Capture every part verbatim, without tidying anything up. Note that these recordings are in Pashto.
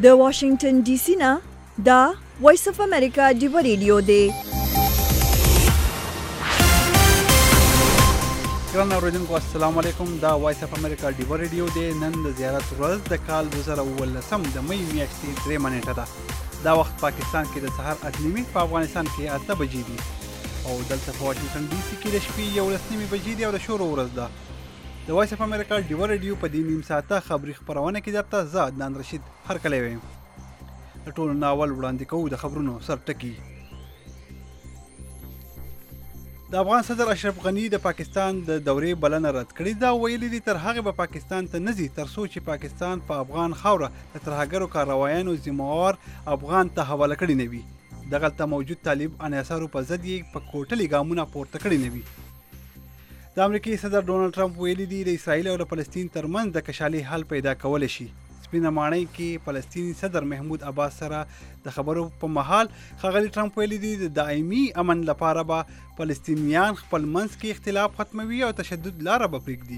د واشنگټن ډي سي نه دا وایس اف امریکا ډیو ریډیو دی. ګران اوریدونکو السلام علیکم. دا وایس اف امریکا ډیو ریډیو دی. نن د زیارت ورځ د کال دوه زره اوولسم د مې میاشتې درېیمه نیټه ده. دا وخت پاکستان کې د سهار اته نیمې، په افغانستان کې اته بجې دي او دلته په واشنګټن ډي سي کې د شپې یولس نیمې بجې دي او د شورو ورځ ده. د وایس اف امریکا ډیو ریډیو په دې نیم ساعته خبري خپرونه کې درته زه عدنان رشید هرکلی وایم. د ټولو ناول وړاندې کوو د خبرونو سرټکي. د افغان صدر اشرف غني د پاکستان د دورې بلنه رد کړې ده. ویلي دي تر هغې به پاکستان ته نه ځي تر څو چې پاکستان په افغان خاوره د ترهګرو کاروایانو ذمهوار افغان ته حواله کړي نه وي. دغلته موجود طالب عناصرو په ضد یې په کوټلي ګامونه پورته کړي نه وي. د امریکایي صدر ډونالډ ټرمپ ویلي دي د اسرائیل او د فلسطین ترمنځ د کشالي حل پیدا کولی شي. سپینه ماڼۍ کې فلسطیني صدر محمود عباس سره د خبرو په مهال ښاغلي ټرمپ ویلي دي د دایمي امن لپاره به فلسطینیان خپل منځ کې اختلاف ختموي او تشدد لاره به پرېږدي.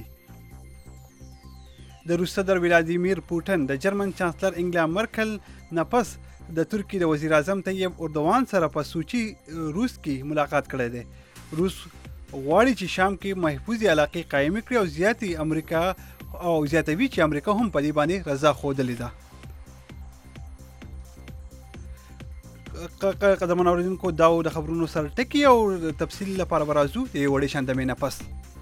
د روس صدر ولادیمیر پوټن د جرمن چانسلر انګلا مرکل نه پس د ترکیې د وزیر اعظم طیب اردوان سره په سوچي روس کې ملاقات کړی دی. روس غواړي چې شام کې محفوظې علاقې قایمې کړي او زیاتې امریکا او زیاتوي چې امریکا هم په دې باندې رضا ښودلې ده. قدرمن اورېدونکو دا د خبرونو سرټکي او تفصیل لپاره به راځو د یوې وړې شاندمې نه پس.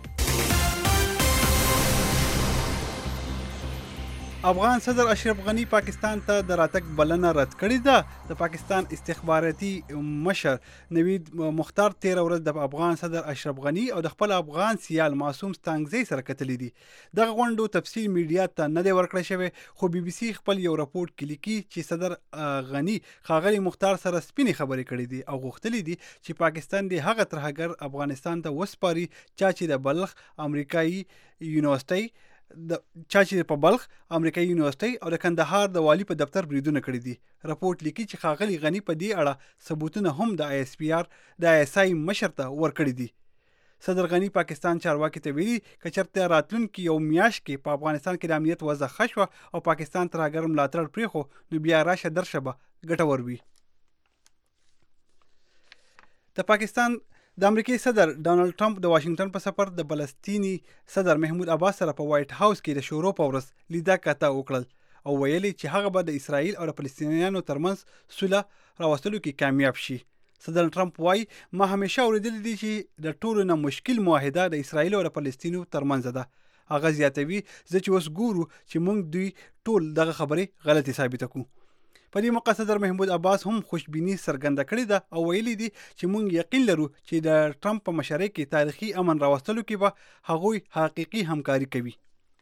افغان صدر اشرف غني پاکستان ته د راتګ بلنه رد کړې ده. د پاکستان استخباراتي مشر نوید مختار تېره ورځ د افغان صدر اشرف غني او د خپل افغان سیال معصوم ستانګزی سره کتلي دي. دغه غونډو تفصیل میډیا ته نه دی ورکړی شوی، خو بي بي سي خپل یو راپورټ کې لیکي چې صدر غني ښاغلي مختار سره سپینې خبرې کړې دي او غوښتلي دي چې پاکستان د هغه ترهګر افغانستان ته وسپاري چا چې د بلخ امریکایي یونیورسيټۍ د چا چې په بلخ امریکایي یونیورسيټۍ او د کندهار د والي په دفتر بریدونه کړي دي. راپورټ لیکي چې ښاغلي غني په دې اړه ثبوتونه هم د آی اس پی آر د آی اس آی مشر ته ورکړي دي. صدر غني پاکستان چارواکي ته ویلي که چېرته راتلونکي یو میاشت کې په افغانستان کې د امنیت وضع ښه شوه او پاکستان ترهګر ملاتړ پرېښو نو بیا راشه درشه به ګټور وي. د پاکستان د امریکایي صدر ډونالډ ټرمپ د واشنګټن په سفر د فلسطیني صدر محمود عباس سره په وایټ هاوس کې د شورو په ورځ لیده کاته وکړل او ویلي چې هغه به د اسرائیل او د فلسطینیانو ترمنځ سوله راوستلو کې کامیاب شي. صدر ټرمپ وایي ما همیشه اورېدلی دي چې د ټولو نه مشکل معاهده د اسرائیل او د فلسطینو ترمنځ ده. هغه زیاتوي زه چې اوس ګورو چې موږ دوی ټول دغه خبرې غلطې ثابته کړو. په دې موقع صدر محمود عباس هم خوشبیني څرګنده کړې ده او ویلي دي چې موږ یقین لرو چې د ټرمپ په مشرۍ کې تاریخي امن راوستلو کې به هغوی حقیقي همکاري کوي.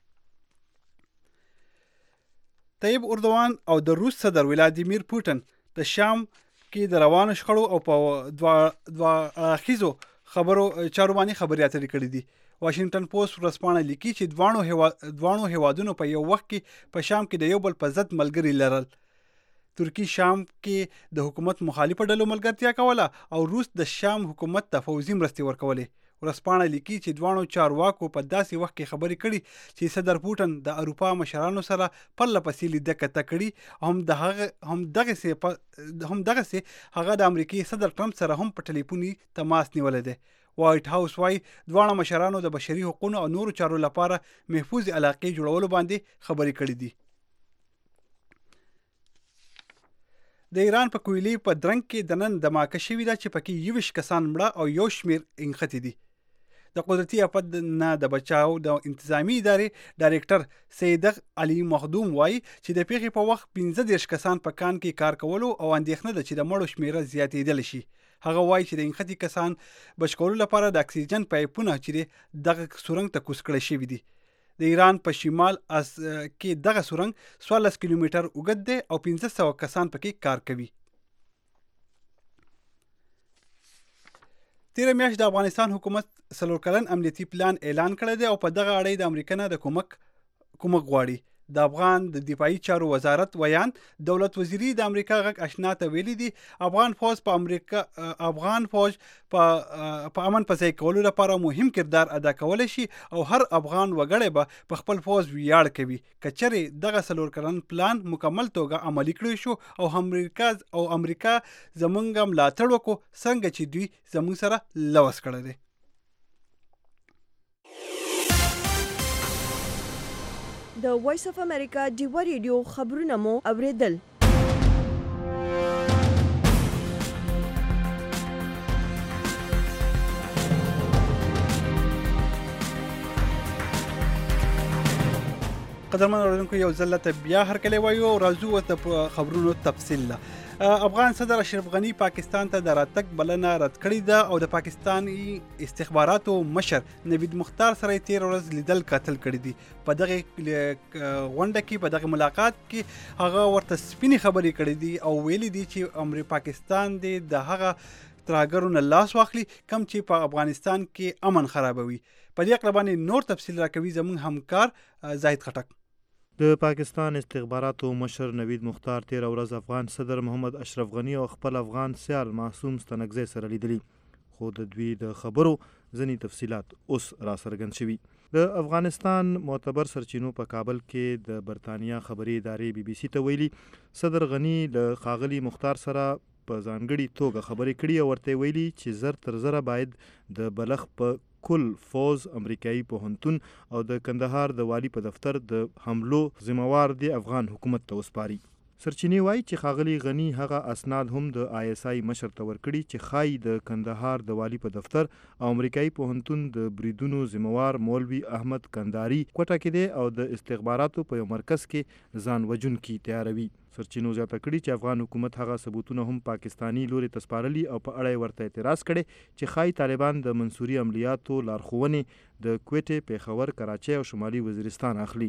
طیب اردوان او د روس صدر ولادیمیر پوټن د شام کې د روانو شخړو او په دوه اړخیزو خبرو چارو باندې خبرې اترې کړې دي. واشنګټن پوسټ ورځپاڼه لیکي چې دواړو هیوادونو په یو وخت کې په شام کې د یو بل په ضد ملګري لرل. ترکی شام کې د حکومت مخالفه ډلو ملګرتیا کوله او روس د شام حکومت ته پوځي مرستې ورکولې. ورځپاڼه لیکي چې دواړو چارواکو په داسې وخت کې خبرې کړي چې صدر پوټن د اروپا مشرانو سره پرله پسې لیده کته کړي او هم دغه هم دغسې هم دغسې هغه د امریکایي صدر ټرمپ سره هم په ټلیفوني تماس نیولی دی. وایټ هاوس وایي دواړو مشرانو د بشري حقوقو او نورو چارو لپاره محفوظ علاقې جوړولو باندې خبرې کړې دي. د ایران په کویلې په درنګ کې د نن دماکه شوې ده چې پکې یوویشت کسان مړه او یو شمېر نښتي دي. د قدرتي آفت نه د بچاو د انتظامی ادارې ډایرکټر سیدغ علي مخدوم وایي چې د پیښې په وخت پنځه دېرش کسان په کان کې کار کولو او اندېښنه ده چې د مړو شمېره زیاتېدلی شي. هغه وایي چې د نښتي کسان بچ کولو لپاره د اکسیجن پایپونه چې دغه سورنګ ته کوز کړی شوي دي. د ایران په شمال از کې دغه سورنګ څوارلس کیلومتر اوږد دی او پنځه سوه کسان پکې کار کوي. تیره میاشت د افغانستان حکومت څلور کلن امنیتي پلان اعلان کړی دی او په دغه اړه د امریکا نه د کومک کومک غواړي. د افغان د دفاعي چارو وزارت ویان دولت وزیری د امریکا غږ آشنا ته ویلي دي افغان فوج په امریکا افغان فوج په په امن په ځای کولو لپاره مهم کردار ادا کولی شي او هر افغان وګړی به په خپل فوج ویاړ کوي کچره دغه څلور کلن پلان مکمل توګه عملي کړی شو او امریکا او امریکا زمونږ ملاتړ وکړو څنګه چې دوی زموږ سره لوس کړی دی. د وایس اف امریکا ډیوا ریډیو خبرونه مو اوریدل. قدرمن اوریدونکو یو ځل ته بیا هرکلی وایو راځو ورته خبرونو تفصیل له افغان صدر اشرف غنی پاکستان ته د راتګ بلنه رد کړې ده او د پاکستاني استخباراتو مشر نوید مختار سره تیر ورځ لیدل کتل کړی دي. په دغه غونډه کې په دغه ملاقات کې هغه ورته سپینې خبرې کړې دي او ویلي دي چې امر پاکستان دی د هغه ترهګرو نه لاس واخلي کم چې په افغانستان کې امن خرابوي. په دې اړه باندې نور تفصیل راکوي زموږ همکار زاهد خټک. د پاکستان استخباراتو مشر نوید مختار تیر ورځ افغان صدر محمد اشرف غنی او خپل افغان سیال معصوم ستنګزی سره لیدلی خو د دوی د خبرو ځینې تفصیلات اوس را څرګند شوي. د افغانستان معتبر سرچینو په کابل کې د برتانیا خبري ادارې بي بي سي ته ویلي صدر غنی د ښاغلي مختار سره په ځانګړي توګه خبرې کړي او ورته ویلي چې زر تر زره باید د بلخ په کل فوز امریکایي پوهنتون او د کندهار د والی په دفتر د حملو ذمہوار دی افغان حکومت ته وسپاري. سرچینې وایي چې ښاغلي غنی هغه اسناد هم د آی اس آی مشر ته ورکړي چې ښایي د کندهار د والی په دفتر او امریکایي پوهنتون د بریدونو ذمہوار مولوي احمد کندهاري کوټه کې دی او د استخباراتو په یو مرکز کې ځان وژونکي تیاروي. سرچینو زیاته کړي چې افغان حکومت هغه ثبوتونه هم پاکستانی لوري ته سپارلي او په اړه ورته اعتراض کړي چې ښایي طالبان د منصوري عملیاتو لارښوونې د کوټې، پیښور، کراچۍ او شمالي وزیرستان اخلي.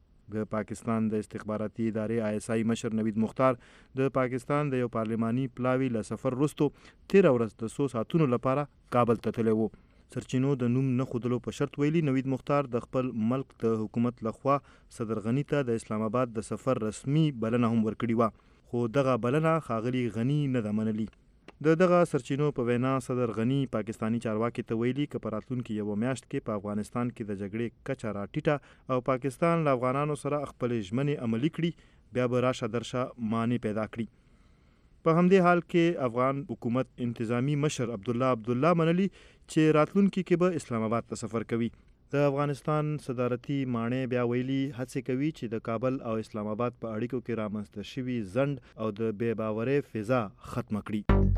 د پاکستان د استخباراتي ادارې آی اس آی مشر نوید مختار د پاکستان د یو پارلماني پلاوي له سفر وروسته تیر ورځ د څو ساعتونو لپاره کابل ته تللی و. سرچینو د نوم نه ښودلو په شرط ویلي نوید مختار د خپل ملک د حکومت لخوا صدر غنی ته د اسلام آباد د سفر رسمي بلنه هم ورکړې وه خو دغه بلنه ښاغلي غنی نه ده منلي. د دغه سرچینو په وینا صدر غنی پاکستانی چارواکي ته ویلي که په راتلونکي یوه میاشت کې په افغانستان کې د جګړې کچه راټیټه او پاکستان له افغانانو سره خپلې ژمنې عملي کړي بیا به راشه درشه مانع پیدا کړي. په همدې حال کې افغان حکومت انتظامی مشر عبدالله عبدالله منلي چې راتلونکي کې به اسلام آباد ته سفر کوي. د افغانستان صدارتي ماڼۍ بیا ویلي هڅې کوي چې د کابل او اسلام آباد په اړیکو کې رامنځته شوي ځنډ او د بې باورۍ فضا ختمه کړي.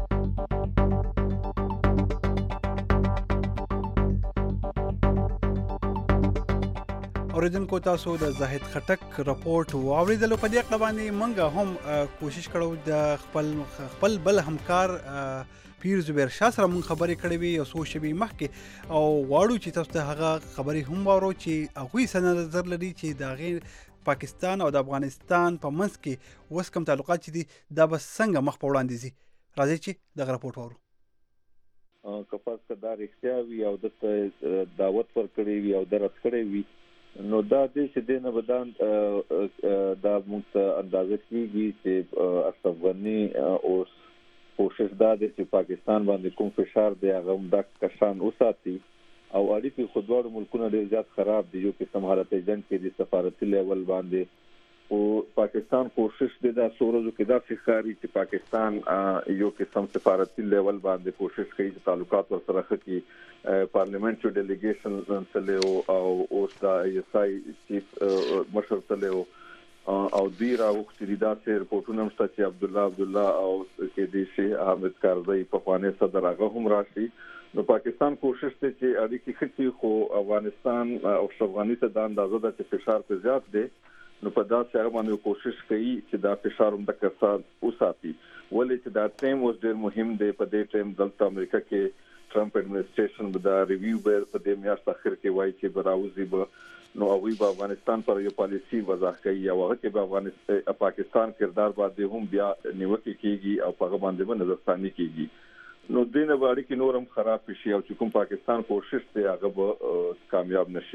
اوریدونکو تاسو د زاهد خټک راپورټ واوریدلو. په دې اړه باندې موږ هم کوشش کړو د خپل خپل بل همکار پیر زبیر شاه سره موږ خبرې کړې وي یو څو شېبې مخکې او غواړو چې تاسو ته هغه خبرې هم واورو چې هغوی څه نظر لري چې د هغې پاکستان او د افغانستان په منځ کې اوس کوم تعلقات چې دي دا به څنګه مخ په وړاندې ځي. راځئ چې دغه راپورټ واورو. که فرض کړه دا رښتیا وي او دته دعوت ورکړی وي او درس کړی وي نو دا دې چې دې نه بدان دا موږ ته اندازه کېږي چې اشرف غني اوس کوشش دا دی چې پاکستان باندې کوم فشار دی هغه هم دا کشان وساتي او اړیکې خو دواړو ملکونه ډېر زیات خراب دي. یو قسم حالت جنګ کې د سفارتي لیول باندې او پاکستان کوشش دی دا څو ورځو کې دا ښکاري چې پاکستان یو قسم سفارتي لیول باندې کوشش کوي چې تعلقات ورسره ښه کړي. پارلیمنټري ډیلیګیشن تللی او اوس دا ای اس آی چیف مشر تللی او دوی راوښتي دي داسې رپورټونه هم شته چې عبدالله عبدالله او کې دی شي حامد کارزی پخوانی صدر هغه هم راشي. نو پاکستان کوشش دی چې اړیکې ښه کړي خو افغانستان او اشرف غني ته دا اندازه ده چې فشار پرې زیات دی نو په داسې هغه باندې کوشش کوي چې دا فشار هم د کسان وساتي. ولې چې دا ټایم اوس ډېر مهم دی. په دې ټایم دلته امریکا کې ټرمپ اډمنسټریشن به دا ریویو به په دې میاشت اخر کې وایي چې به راوځي به نو هغوی به افغانستان پر یو پالیسي وضع کوي او هغه کې به افغانستان پاکستان کردار باندې هم بیا نیوکې کېږي او په هغه باندې به نظرثاني کېږي. نو دې نه به اړیکې نور هم خراب شي او چې کوم پاکستان کوشش دی هغه به کامیاب نشي.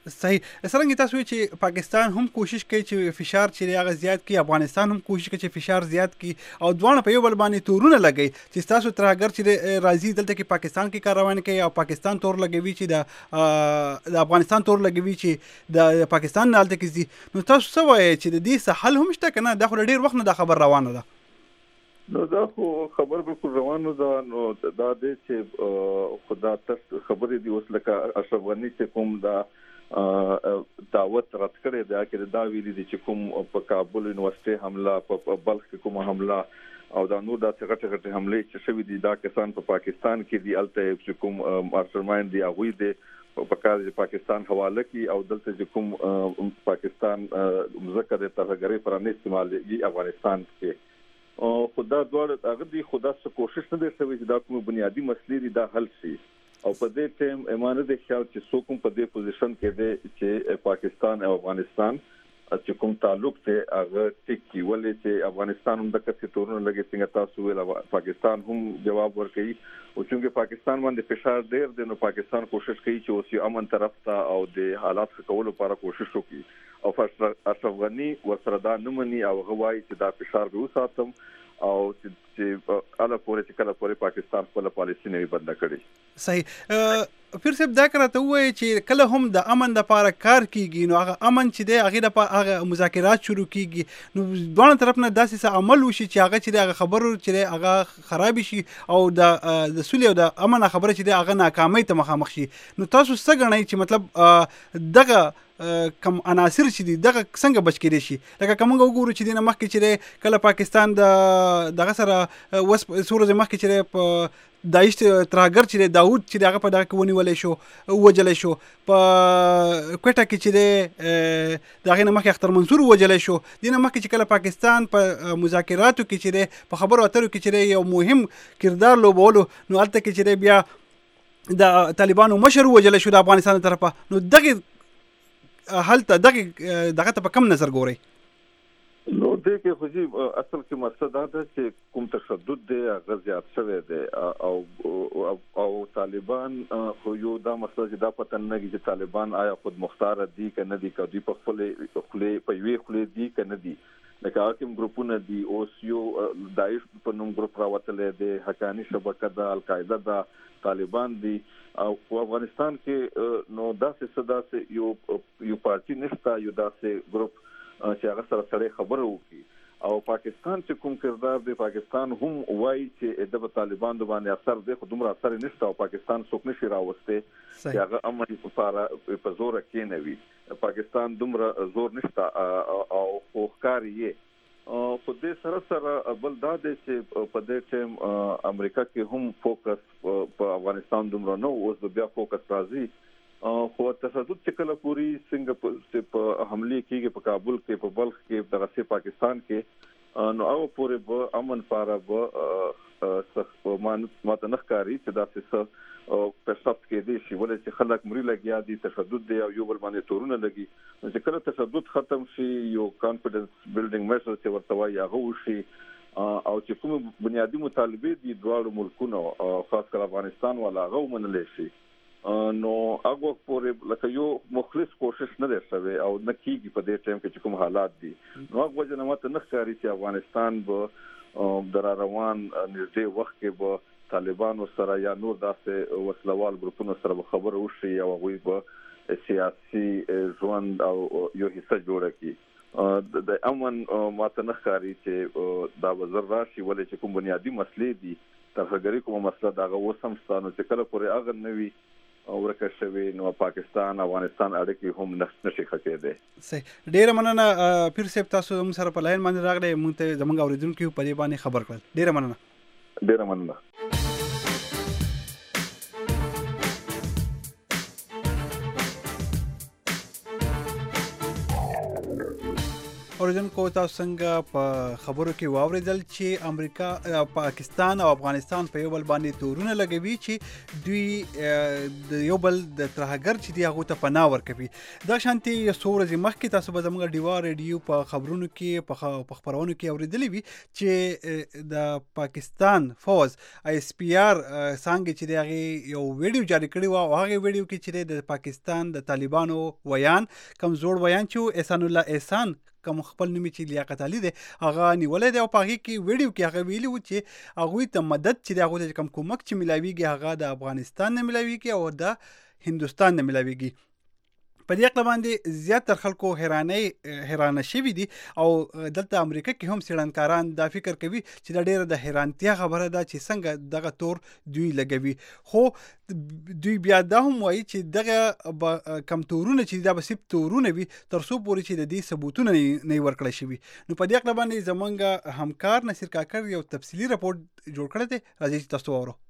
صحیح. څرنګه تاسو چې پاکستان هم کوشش کوي چې فشار چې هغه زیات کړي، افغانستان هم کوشش کوي چې فشار زیات کړي، او دواړه په یو بل باندې تورونه لګي چې تاسو ترهګر چې راځي دلته کې پاکستان کې کاروان کوي او پاکستان تور لګوي چې د د افغانستان تور لګوي چې د پاکستان نه هلته کې ځي. نو تاسو څه وایئ چې د دې څه حل هم شته که نه؟ دا خو ډېر وخت نه دا خبر روانه ده. نو دا خو خبر بالکل روانه ده. نو دا دی چې خدا تاسو خبرې دي اوس لکه اشرف غني چې کوم دا دعوت رد کړی دا کې دا ویلي دي چې کوم په کابل یونیورسيټي حمله، په بلخ کې کوم حمله او دا نور دا څنګه څنګه حمله چې شوې دي، دا کسان په پاکستان کې دي، الته چې کوم ماستر مایند دی هغه دي په کار د پاکستان حواله کی او دلته چې کوم پاکستان مذکر ترهګری پرانه استعمال دی افغانستان کې او خدا دوړ هغه دی خدا څخه کوشش نه دی شوی چې دا کوم بنیادی مسلې دي دا حل شي. او په دې ټیم ایمانه د خیال چې څوک په دې پوزیشن کې دی چې پاکستان او افغانستان چې کوم تعلق ته هغه ټکی ولې چې افغانستان هم د کڅ تورونه لګي څنګه تاسو ویل پاکستان هم جواب ورکړي او چې پاکستان باندې فشار ډیر دی نو پاکستان کوشش کوي چې اوسې امن طرف ته او د حالات ښه کولو لپاره کوشش وکړي او اشرف غني ورسره دا نه مني او غواړي چې دا فشار به وساتم او چې اله پورې چې کله پورې پاکستان خپل پالیسي نه بند کړي. صحیح. پیر صاحب دا کراته وایي چې کله هم د امن لپاره کار کیږي نو هغه امن چې دی هغه لپاره هغه مذاکرات شروع کیږي نو دوه طرف نه داسې څه عمل وشي چې هغه چې هغه خبرو چې هغه خراب شي او د د سولې او د امن خبره چې هغه ناکامۍ ته مخامخ شي. نو تاسو څه غواړئ چې مطلب دغه کم عناصر چې دي دغه څنګه بچ کېدای شي؟ لکه کومه وګورو چې دنه مخکې چې کله پاکستان د دغه سره وس سورج مخکې چې په داعش ترهګر چې داوود چې دغه په دغه کې ونیولې شو وجلې شو، په کوټه کې چې دغه نه مخکې اختر منصور وجلې شو، دنه مخکې چې کله پاکستان په مذاکراتو کې چې په خبرو اترو کې چې یو مهم کردار لوبولو نو البته کې چې بیا د طالبانو مشر وجلې شو د افغانستان طرفه. نو دغه هلته دغه دغه ته په کم نظر ګورئ؟ نو دې کې خو جی اصل کې مقصد دا ده چې کوم تشدد دی هغه زیات شوی دی او او طالبان خو یو دا مسله چې دا پته نه لګي چې طالبان آیا خود مختار دي که نه دي، که دوی په خپل خولې په یوې خولې دي که نه دي. لکه حاکم ګروپونه دي اوس یو داعش په نوم ګروپ راوتلی دی، حقاني شبکه ده، القاعده ده، طالبان دي او افغانستان کې نو داسې څه داسې یو یو پارټي نشته یو داسې ګروپ چې هغه سره سره خبره وکړي او پاکستان چې کوم کردار دی پاکستان هم وایي چې د طالبان د باندې اثر دی خو دومره اثر نشته او پاکستان څوک نشي راوسته چې هغه امن لپاره په زور کې نه وي. پاکستان دومره زور نشته او خوښکاري یې په دې سره سره بل دا دی چې په دې ټیم امریکا کې هم فوکس په افغانستان دومره نه اوس بیا فوکس راځي خو تشدد چې کله پوری څنګه په حمله کېږي په کابل کې په بلخ کې دغه پاکستان کې نو هغه پورې به امن لپاره به ماته نه ښکاري چې داسې څه پیشرفت کېدی شي ولې چې خلک مري لګیا دي تشدد دی او یو بل باندې تورونه لګي. نو چې کله تشدد ختم شي یو کانفیډنس بیلډینګ میجر چې ورته وایي هغه وشي او چې کوم بنیادی مطالبه دي دواړو ملکونو خاص کر افغانستان والا هغه ومنل شي نو هغه پورې لکه یو مخلص کوشش نه دی شوی او نه کیږي په دې ټیم کې چې کوم حالات دي. نو هغه وجه نه ماته نه ښکاري چې افغانستان به در روان نږدې وخت کې به طالبانو سره یا نور داسې وسلوال ګروپونو سره به خبره وشي او هغوی به سیاسي ژوند او یو حصه جوړه کړي. د امن ماته نه ښکاري چې دا به زر راشي ولې چې کوم بنیادي مسلې دي ترهګري کومه مسله د هغه اوس هم شته نو چې کله پورې هغه نه وي ورکه شوی نو پاکستان افغانستان اړیکې هم نشي ښه کېدی. صحیح. ډېره مننه پیر صاحب تاسو زموږ سره په لاین باندې راغلی موږ ته زموږ اورېدونکي په دې باندې خبر کړل. ډېره مننه. ډېره مننه. اوریدونکو تاسو څنګه په خبرو کې واوریدل چې امریکا پاکستان او افغانستان په یو بل باندې تورونه لګوي چې دوی د یو بل د ترهګر چې دی هغه ته پناه ورکوي. دا شانتي یو څو ورځې مخکې تاسو به زموږ ډیوا ریډیو په خبرونو کې په خبرونو کې اوریدلی وي چې د پاکستان فوز ایس پی آر څنګه چې دی هغه یو ویډیو جاری کړی و او هغه ویډیو کې چې د پاکستان د طالبانو ویان کمزور ویان چې احسان الله احسان کوم خپل نوم چې لیاقت علي دی هغه نیولې دی او په هغه کې ویډیو کې هغه ویلي و چې هغه ته مدد چې د هغه کوم کومک چې ملاويږي هغه د افغانستان نه ملاويږي او د هندستان نه ملاويږي. په دې اړه باندې زیاتره خلکو حیراني حیرانه شوي دي او دلته امریکا کې هم څېړنکاران دا فکر کوي چې دا ډېره د حیرانتیا خبره ده چې څنګه دغه تور دوی لګوي. خو دوی بیا دا هم وایي چې دغه کم تورونه چې دا به صرف تورونه وي تر څو پورې چې د دې ثبوتونه نه ورکړی شوي. نو په دې اړه باندې زمونږ همکار نصیر کاکر یو تفصیلي راپورټ جوړ کړی دی. راځئ چې تاسو واورو.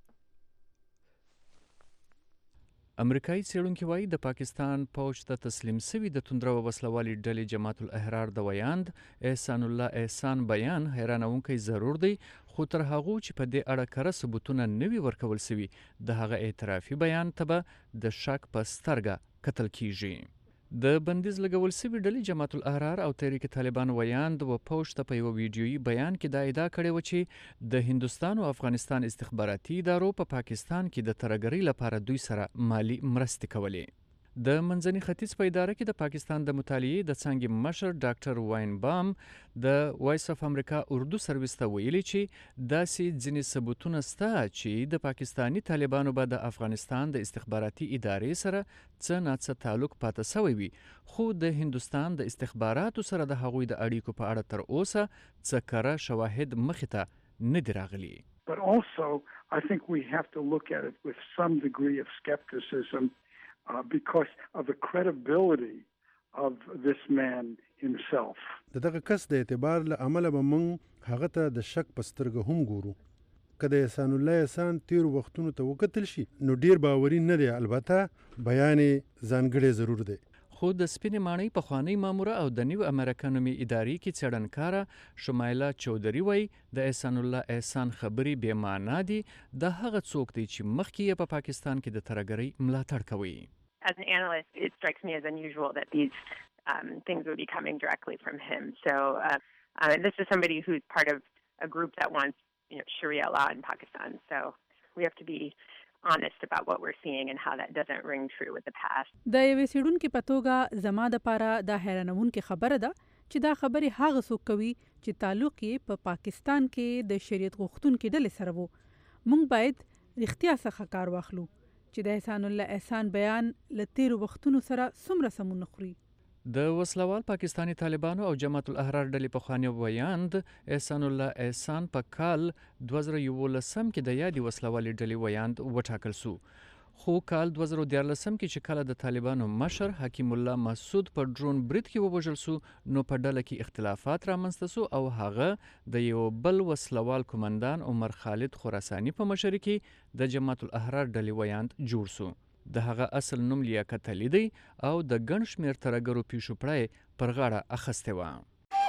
امریکایي څېړونکي وایي د پاکستان پوځ ته تسلیم سوي د توندرو وسلوالي ډلې جماعت الاحرار د ویاند احسان الله احسان بیان حیرانونکی ضرور دی، خو تر هغو چې په دې اړه کره ثبوتونه نه وي ورکول سوي د هغه اعترافي بیان ته به د شک په سترګه کتل کیږي. د بندیز لګول سوي ډلې جماعت الاحرار او تحریک طالبان ویاند و پوځ ته په یو ویډیویي بیان کې دا ادعا کړې و چې د هندوستان او افغانستان استخباراتي ادارو په پا پاکستان کې د ترهګرۍ لپاره دوی سره مالی مرستې کولې. د منځني ختیځ په اداره کې د پاکستان د مطالعې د څانګې مشر ډاکټر واین بام د وایس اف امریکا اردو سرویس ته ویلي چې داسې ځینې ثبوتونه سته چې د پاکستاني طالبانو به د افغانستان د استخباراتي ادارې سره څه ناڅه تعلق پاته سوی وي، خو د هندوستان د استخباراتو سره د هغوی د اړیکو په اړه تر اوسه څه کره شواهد مخې ته نه دي راغلي. But also, I think we have to look at it with some degree of skepticism uh, because of the credibility of this man himself. دغه کس د اعتبار له امله به موږ هغه ته د شک په سترګه هم ګورو. که د احسان الله احسان تیرو وختونو ته وکتل شي نو ډیر باوري نه دی، البته بیان ځانګړی ضرور دی. خو د سپینې ماڼۍ پخوانۍ ماموره او د نیو امریکا نومې ادارې کې څېړنکاره شمایله چودري وایي د احسان الله احسان خبرې بې معنا دي. د هغه څوک دی چې مخکې یې په پاکستان کې د ترهګرۍ ملاتړ کوي. As an analyst, it strikes me as unusual that these um, things would be coming directly from him. So uh, uh, this is somebody who's part of a group that wants, you know, Sharia law in Pakistan. So we have to be honest about what we're seeing and how that doesn't ring true with the past. د یوې څېړونکي په توګه زما دپاره دا حیرانونکې خبره ده چې دا خبرې هغه څوک کوي چې تعلق یې په پاکستان کې د شریعت غوښتونکي ډلې سره و. موږ باید رښتیا څخه کار واخلو چې د احسان الله احسان بیان له تیرو وختونو سره څومره سمون نه خوري. د وسلوال پاکستانی طالبانو او جماعت الاحرار ډلې پخوانی ویاند احسان الله احسان په کال دوه زره یولسم کې د یادې وسلوالې ډلې ویاند وټاکل سو، خو کال دوه زره دیارلسم کې چې کله د طالبانو مشر حکیم الله مسعود په ډرون برید کې ووژل سو نو په ډله کې اختلافات رامنځته سو او هغه د یو بل وسلوال کمانډان عمر خالد خراساني په مشرۍ کې د جماعت الاحرار ډلې ویاند جوړ سو. د هغه اصل نوم لیاقت علي دی او د ګڼ شمېر ترهګرو پیشو پړی پر غاړه اخیستې وه.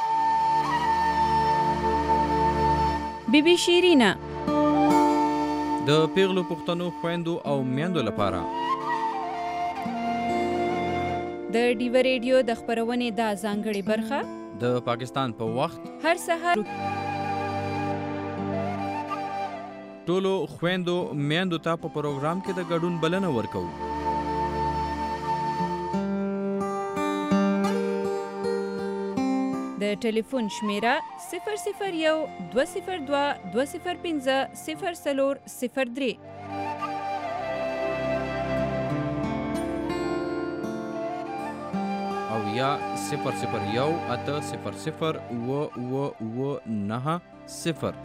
بی بی شیرینه د پیغلو پښتنو خویندو او میندو لپاره د ډیو ریډیو د خپرونې دا ځانګړې برخه د پاکستان په وخت هر سهار ټولو خویندو میندو ته په پروګرام کې د ګډون بلنه ورکوو. د ټلیفون شمیره صفر صفر یو دوه صفر دوه دوه صفر پنځه صفر څلور صفر درې او یا صفر صفر یو اته صفر صفر اوه اوه اوه نهه صفر.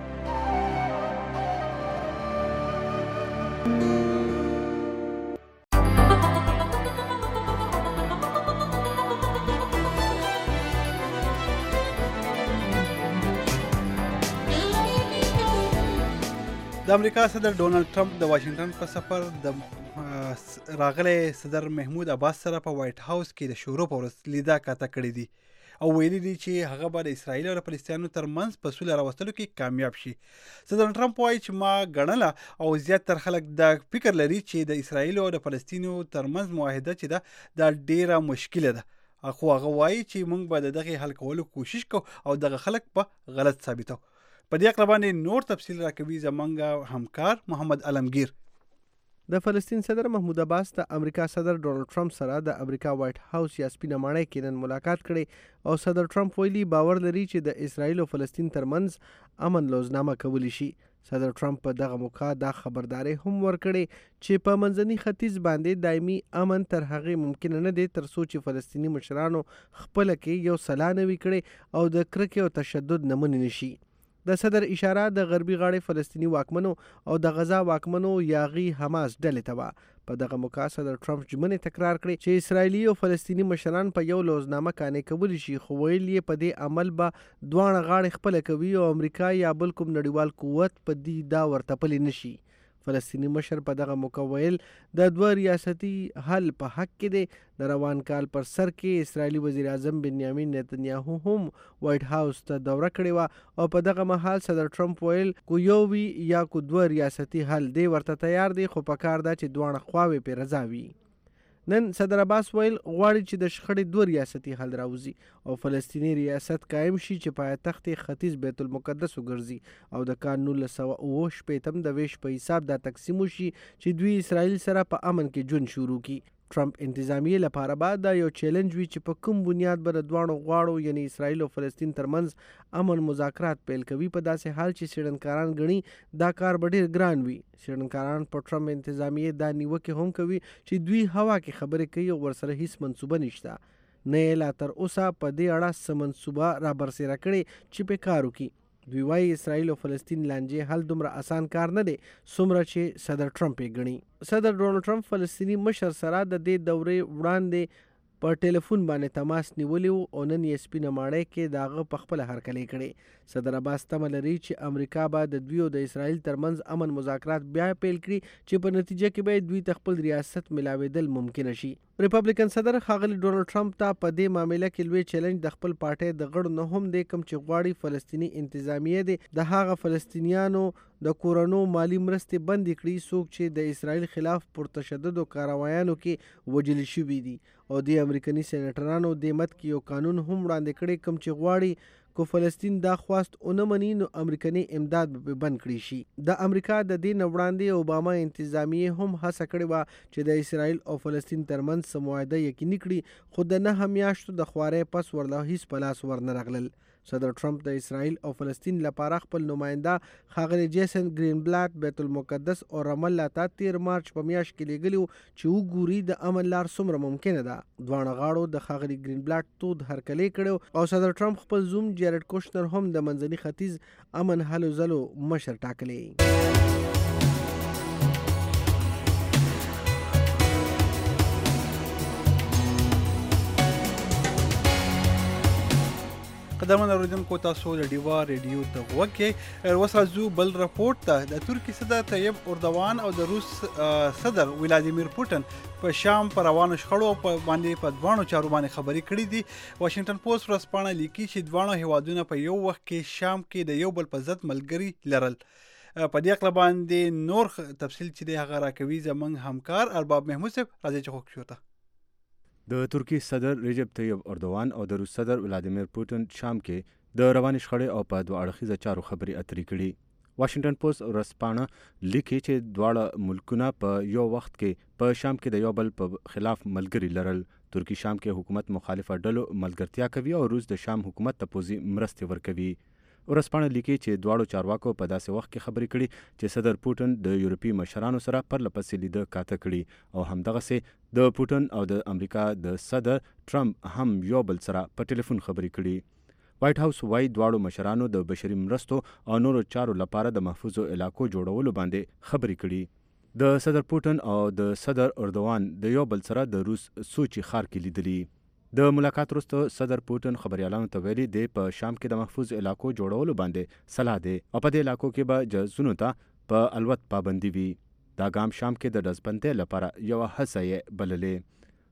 د امریکا صدر ډونالد ټرمپ د واشنگټن په سفر د راغلی صدر محمود عباس سره په وایټ هاوس کې د شروع په ورځ لیدا کاته کړې دي او ویلي دي چې هغه به د اسرایل او د فلسطینیانو ترمنځ په سوله راوستلو کې کامیاب شي. صدر ټرمپ وایي چې ما ګڼله او زیاتره خلک دا فکر لري چې د اسرایل او د فلسطینو ترمنځ معاهده چې ده دا ډیره مشکله ده، خو هغه وایي چې موږ به د دغه حل کولو کوشش کوو او دغه خلک به غلط ثابتو. په دې اړه باندې نور تفصیل راکوي زمونږ همکار محمد علمگیر. د فلسطین صدر محمود عباس د امریکا صدر ډونالد ټرمپ سره د امریکا وایټ هاوس یا سپینه ماڼۍ کې نن ملاقات کړي او صدر ټرمپ ویلي باور لري چې د اسرایل او فلسطین ترمنځ امن لوزنامه کولی شي. صدر ټرمپ په دغه موقع دا خبرداري هم ورکړې چې په منځني ختیځ باندې دایمي امن تر هغې ممکن نه دی تر څو چې فلسطیني مشرانو خپله کې یو سلا نوي کړي او د کرکې او تشدد نه منې نشي. د صدر اشاره د غربي غاړې فلسطیني واکمنو او د غزا واکمنو یاغي حماس ډلې ته وه. په دغه موقع صدر ټرمپ ژمنې تکرار کړې چې اسرایلي او فلسطیني مشران په یو لوزنامه قانع کولی شي، خو ویل یې په دې عمل به دواړه غاړې خپله کوي او امریکا یا بل کوم نړیوال قوت په دې دا ورته پلی نشي. فلسطینی مشر په دغه موقع ویل د دوه ریاستي حل په حق کې دی. د روان کال پر سر کې اسرائیلي وزیر اعظم بنیامین نتنیاهو هم وایټ هاوس ته دوره کړې وه او په دغه مهال صدر ټرمپ ویل کو یو وي یا کو دوه ریاستي حل دی ورته تیار دی، خو پکار ده چې دواړه خواوې پرې رضا وي. نن صدر عباس ویل غواړي چې د شخړې دوه ریاستي حل راوځي او فلسطیني ریاست قایم شي چې پایتخت ختیځ بیت المقدس وګرځي او د کال نولس سوه اوه شپېتم د ویش په حساب دا تقسیم وشي چې دوی اسرائیل سره په امن کې ژوند شروع کړي. ټرمپ انتظامیې لپاره بعد دا یو چیلنج وي چې په کوم بنیاد به د دواړو غواړو یعنی اسرائیل او فلسطین ترمنځ امن مذاکرات پیل کوي، په داسې حال چې څېړنکاران ګڼي دا کار به ډېر ګران وي. څېړنکاران په ټرمپ انتظامیې دا نیوکې هم کوي چې دوی هوا کې خبرې کوي او ورسره هیڅ منصوبه نشته. نه یې لا تر اوسه په دې اړه څه منصوبه را برسېره کړې چې پې کار وکړي. دوی وایي اسرائیل او فلسطین لانجې حل دومره اسان کار نه دی څومره چې صدر ټرمپ یې ګڼي. صدر ډونالد ټرمپ فلسطیني مشر سره د دې دورې وړاندې په ټلیفون باندې تماس نیولی و او نن یې سپینه ماڼۍ کې د هغه په خپله هرکلی کړی. صدر عباس تمه لري چې امریکا به د دوی او د اسرائیل ترمنځ امن مذاکرات بیا پیل کړي چې په نتیجه کې به دوی ته خپل ریاست ملاوېدل ممکنه شي. ریپبلیکن صدر ښاغلي ډونالد ټرمپ ته په دې معامله کې لوی چیلنج د خپل پارټۍ د غړو نه هم دی کوم چې غواړي فلسطیني انتظامیه دی د هغه فلسطینیانو د کورونو مالی مرستې بندې کړي څوک چې د اسرائیل خلاف پر تشددو کاروایانو کې وژل شوي دي او د امریکني سینیټرانو د مت کې یو قانون هم وړاندې کړي کوم چې غواړي کو فلسطین دا خواست اونه مني نو امریکني امداد به بند کړي شي. د امریکا د دې نه وړاندې اوباما انتظامیه هم هڅه کړې وه چې د اسرائیل او فلسطین ترمنځ څه معاهده یقیني کړي، خو د نهه میاشتو د خوارۍ پس ورله هیڅ په لاس ورنه راغلل. صدر ټرمپ د اسرائیل او فلسطین لپاره خپل نماینده ښاغلی جیسن ګرینبلاټ بیت المقدس او رام الله ته تیر مارچ په میاشت کې لیږلي و چې وګوري د امن لار څومره ممکنه ده. دواړه غاړو د ښاغلي ګرینبلاټ تود هرکلی کړی او صدر ټرمپ خپل زوم جیرډ کوشنر هم د منځني ختیځ امن هلو ځلو مشر ټاکلی. قدرمن اوریدونکو تاسو د ډیوا ریډیو ته غوږ کې. اوس راځو بل راپورټ ته. د ترکي صدر طیب اردوان او د روس صدر ولادیمیر پوتین په شام پر روانو شخړو په باندې په دواړو چارو باندې خبرې کړې دي. واشنگټن پوسټ ورځپاڼه لیکي چې دواړو هیوادونو په یو وخت کې شام کې د یو بل په ضد ملګري لرل. په دې اړه باندې نور تفصیل چې دی هغه راکوي زموږ همکار ارباب محمود صاحب. راځي چې خوښ شو ته د ترکی صدر رجب طیب اردوان او د روس صدر ولادیمیر پوتین شام کې د روانې شخړې او په دوه اړخیزه چارو خبرې اترې کړي. واشنگټن پوسټ ورځپاڼه لیکي چې دواړه ملکونه په یو وخت کې په شام کې د یو بل په خلاف ملګري لرل. ترکی شام کې حکومت مخالفه ډلو ملګرتیا کوي او روس د شام حکومت ته پوځي مرستې ورکوي. ورځپاڼه لیکي چې دواړو چارواکو په داسې وخت کې خبرې کړي چې صدر پوتین د یورپي مشرانو سره پرله پسې لیده کاته کړي او همدغسې د پوتین او د امریکا د صدر ټرمپ هم یو بل سره په ټلیفون خبرې کړي. وایټ هاوس وايي دواړو مشرانو د بشري مرستو او نورو چارو لپاره د محفوظو علاقو جوړولو باندې خبرې کړي. د صدر پوتین او د صدر اردوان د یو بل سره د روس سوچي ښار کې لیدلي. د ملاقات وروسته صدر پوتین خبريالانو ته ویلي دی په شام کې د محفوظ علاقو جوړولو باندې صلاح دی او په دې علاقو کې به جهازونو ته په الوت پابندي وي. دا ګام شام کې د ډزبندۍ لپاره یوه هڅه یې بللې.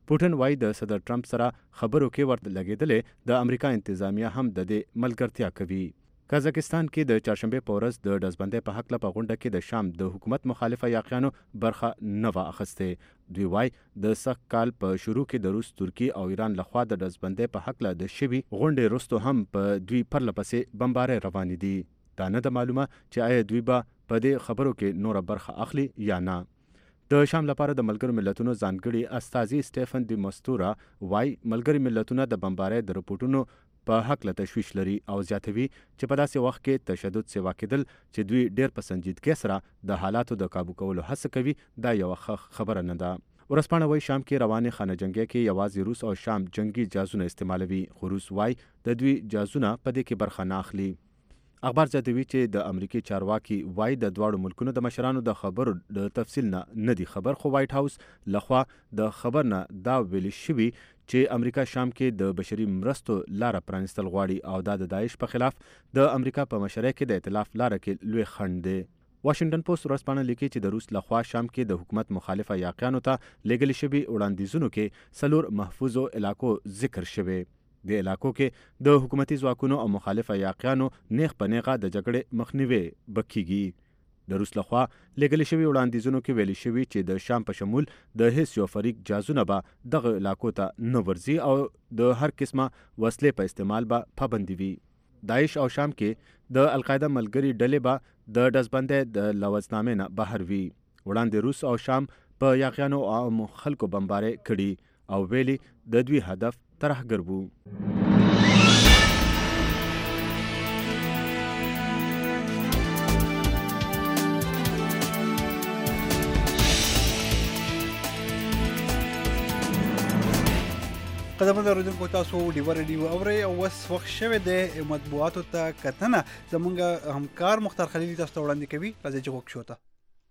پوټن وایي د صدر ټرمپ سره خبرو کې ورته لګېدلې د امریکا انتظامیه هم د دې ملګرتیا کوي. کازاکستان کې د چهارشنبې په ورځ د ډزبندۍ په هکله په غونډه کې د شام د حکومت مخالفه یاقیانو برخه نه وه اخیستې. دوی وایي د سږ کال په شروع کې د روس، ترکیې او ایران لخوا د ډزبندۍ په هکله د شوي غونډې وروسته هم په دوی پرله پسې بمبارۍ روانې دي. دا نه ده معلومه چې آیا دوی به په دې خبرو کې نوره برخه اخلي یا نه. د شام لپاره د ملګرو ملتونو ځانګړي استازي سټیفن دی مستورا وایي ملګري ملتونه د بمبارۍ د رپورټونو په هکله تشویش لري او زیاتوي چې په داسې وخت کې تشدد سیوا کېدل چې دوی ډېر په سنجیدګۍ سره د حالاتو د کابو کولو هڅه کوي دا یوه ښه خبره نه ده. ورځپاڼه وایي شام کې روانې خانه جنګۍ کې یوازې روس او شام جنگي جازونه استعمالوي، خو روس وایي د دوی جازونه په دې کې برخه نه اخلي. اخبار زیاتوي چې د امریکای چارواکي وایي د دواړو ملکونو د مشرانو د خبرو د تفصیل نه نه دی خبر، خو وایټ هاوس لخوا د خبر نه دا ویل شوي چې امریکا شام کې د بشري مرستو لاره پرانستل غواړي او دا د داعش په خلاف د امریکا په مشرۍ کې د ائتلاف لاره کې لوی خنډ دی. واشنگټن پوسټ ورځپاڼه لیکي چې د روس لخوا شام کې د حکومت مخالفه یاقیانو ته لېږل شوي وړاندیزونو کې څلور محفوظو علاقو ذکر شوی. د علاقو کې د حکومتي ځواکونو او مخالفه یاقیانو نیغ په نیغه د جګړې مخنیوي بکیږي. د روس لخوا لېږل شوي وړاندیزونو کې ویل شوي چې د شام په شمول د هیڅ یو فریق جازونه به دغه علاقو ته نه ورځي او د هر قسمه وسلې په استعمال به پابندي وي. داعش او شام کې د القاعده ملګري ډلې به د ډزبندۍ د لوظنامې نه بهر وي. وړاندې روس او شام په یاقیانو او خلکو بمبارۍ کړي او ویلي د دوی هدف ترهګر وو. قدمونه اوریدونکو تاسو ډیوه ریډیو اورئ او اوس وخت شوی دی مطبوعاتو ته کتنه زمونږ همکار مختار خلیلي تاسو ته وړاندې کوي. راځئ چې غوږ شو ته.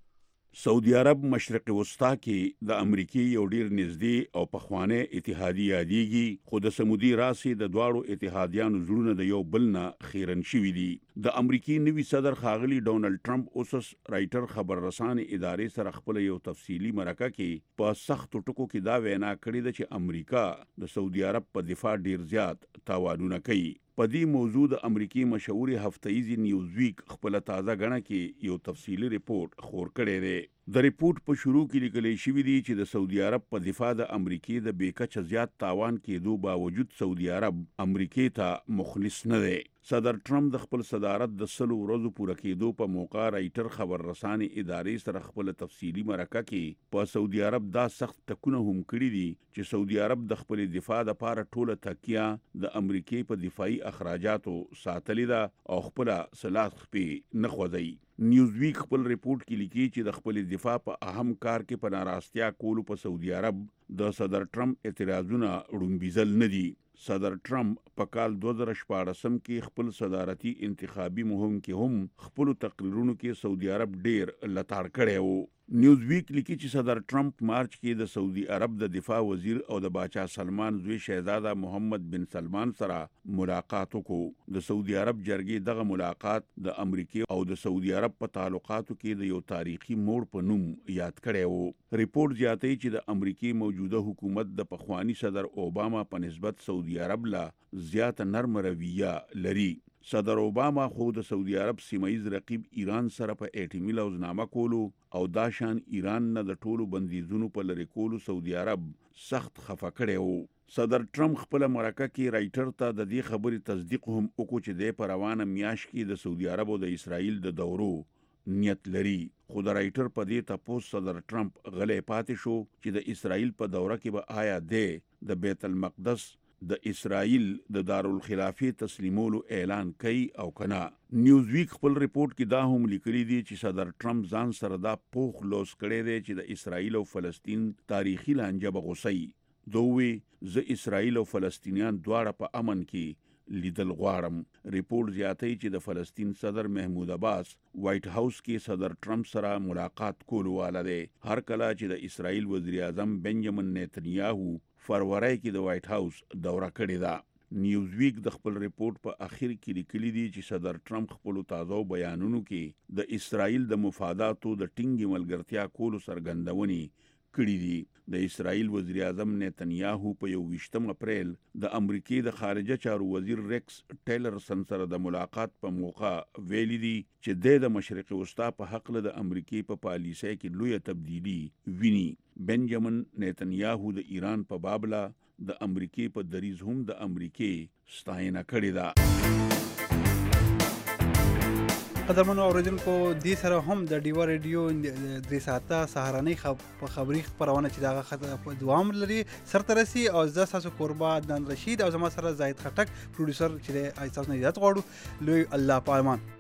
سعودي عرب مشرق وسطا کې د امریکای یو ډیر نږدې او پخوانی اتحادی یادېږي، خو د سمودي راسي د دواړو اتحادیانو زړونه د یو بل نه خیرن شوي دي. د امریکای نوي صدر ښاغلي ډونالډ ټرمپ اوس رائټر خبر رسانې ادارې سره خپل یو تفصیلی مرکه کې په سختو ټکو کې دا وینا کړې ده چې امریکا د سعودي عرب په دفاع ډیر زیات تاوانونه کوي. په دې موضوع د امریکای مشهوري هفتهیزي نیوزویک خپل تازه غڼه کې یو تفصیلی ریپورت خور کړی دی. د ریپورت په شروع کې لیکل شوی دی چې د سعودي عرب په دفاع د امریکای د بیکچه زیات تاوان کېدو باوجود سعودي عرب امریکای ته مخلص نه دی. صدر ټرمپ د خپل صدارت د سلو ورځو پوره کېدو په موقع رائټر خبر رسانې ادارې سره خپل تفصیلی مرکه کې په سعودي عرب دا سخت ټکونه هم کړي دي چې سعودي عرب د خپل دفاع لپاره ټوله تکیه د امریکای په دفاعي اخراجاتو ساتلې ده او خپل سلاح خپې نه خوځي. نیوزویک خپل ریپورت کې لیکي چې د خپل دفاع په اهم کار کې په ناراستیا کولو په سعودي عرب د صدر ټرمپ اعتراضونه وړاندیزل نه دي. صدر ټرمپ په کال دوه زره شپاړسم کې خپل صدارتي انتخابي مهم کې هم خپل تقریرونو کې سعودي عرب ډیر لتاړ کړی وو. نیوزویک لیکي چې صدر ټرمپ مارچ کې د سعودي عرب د دفاع وزیر او د باچا سلمان زوی شهزاده محمد بن سلمان سره ملاقات وکړو. د سعودي عرب جرګې دغه ملاقات د امریکای او د سعودي عرب په تعلقاتو کې د یو تاریخي موړ په نوم یاد کړی وو. ریپورت زیاتوي چې د امریکای موجوده حکومت د پخوانی صدر اوباما په نسبت سعودي عرب لا زیاته نرم رویه لري. صدر اوباما خو د سعودي عرب سیمایي رقیب ایران سره په اټومي لوزنامه کولو او دا شان ایران نه د ټولو بندیزونو په لری کولو سعودي عرب سخت خفه کړی وو. صدر ټرمپ خپل مرکه کې رائټر ته د دې خبرې تصدیق هم وکړو چې د په روانه میاش کې د سعودي عرب او د اسرائیل د دورو نیت لري. خو د رائټر په دې تپوس صدر ټرمپ غلې پاتې شو چې د اسرائیل په دوره کې به آیا د د بیت المقدس د اسرائیل د دارالخلافه تسلیمولو اعلان کوي او کنه. نیوزویک خپل ریپورت کې دا هم لیکلي دي چې صدر ټرمپ ځان سره دا پوخ لوس کړی دی چې د اسرائیل او فلسطین تاریخي لانجه بغوسي. دوی زه اسرائیل او فلسطینیان دواړه په امن کې لیدل غواړم. ریپورت زیاتوي چې د فلسطین صدر محمود عباس وایټ هاوس کې صدر ټرمپ سره ملاقات کولو والا دی. هر کله چې د اسرائیل وزیر اعظم بنجامین نیتنیاهو فروری کې د وایټ هاوس دوره کړې ده. نیوزویک د خپل ریپورت په اخر کې لیکلي دي چې صدر ټرمپ خپل تازه بیانونو کې د اسرائیل د مفاداتو د ټینګي ملګرتیا کولو څرګندونې کړې دي. د اسرائیل وزیر اعظم نتنیاهو په یوویشتم اپریل د امریکای د خارجه چارو وزیر ریکس ټیلرسن سره د ملاقات په موقع ویلي دي چې د مشرق وسطا په حق له د امریکای په پالیسۍ کې لوی تبدیلی ویني. بنجامین نتنیاهو د ایران په بابلا د امریکای په دریز هم د امریکای ستاینه کړې ده. قدرمنو اوریدونکو دې سره هم د ډیوا ریډیو درې ساعته سهارنۍ خبري خبرونه چې دغه دوام لري سرته رسي او زه تاسو قربا عدنان رشید او زما سره زاهد خټک پروډوسر چې تاسو نه یاد غواړو لوی الله پالمان.